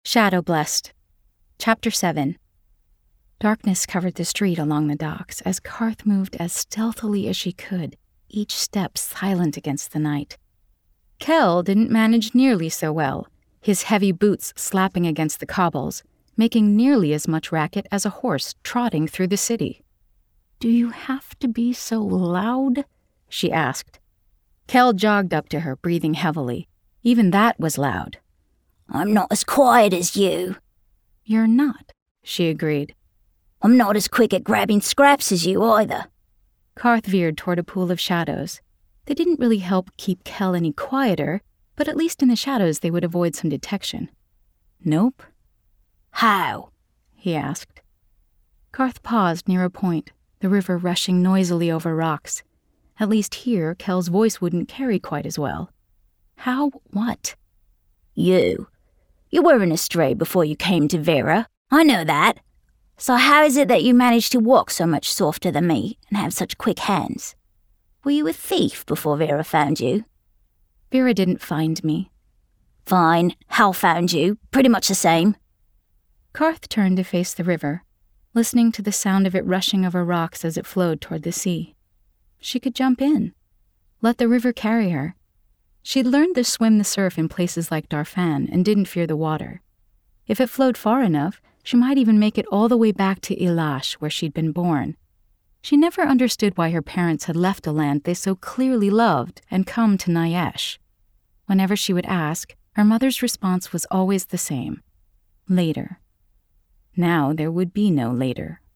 Shadow Blessed. Chapter 7. Darkness covered the street along the docks as Karth moved as stealthily as she could, each step silent against the night. Kell didn't manage nearly so well, his heavy boots slapping against the cobbles, making nearly as much racket as a horse trotting through the city. "Do you have to be so loud?" she asked. Kell jogged up to her, breathing heavily. Even that was loud. "I'm not as quiet as you." "You're not," she agreed. "I'm not as quick at grabbing scraps as you either." Karth veered toward a pool of shadows. They didn't really help keep Kell any quieter, but at least in the shadows they would avoid some detection. "Nope." "How?" he asked. Karth paused near a point, the river rushing noisily over rocks. At least here, Kell's voice wouldn't carry quite as well. "How what?" You weren't astray before you came to Vera. I know that. So how is it that you managed to walk so much softer than me and have such quick hands? Were you a thief before Vera found you?" "Vera didn't find me." "Fine. Hal found you. Pretty much the same." Karth turned to face the river, listening to the sound of it rushing over rocks as it flowed toward the sea. She could jump in. Let the river carry her. She'd learned to swim the surf in places like Darfan and didn't fear the water. If it flowed far enough, she might even make it all the way back to Ilash, where she'd been born. She never understood why her parents had left a land they so clearly loved and come to Nyesh. Whenever she would ask, her mother's response was always the same. Later. Now there would be no later.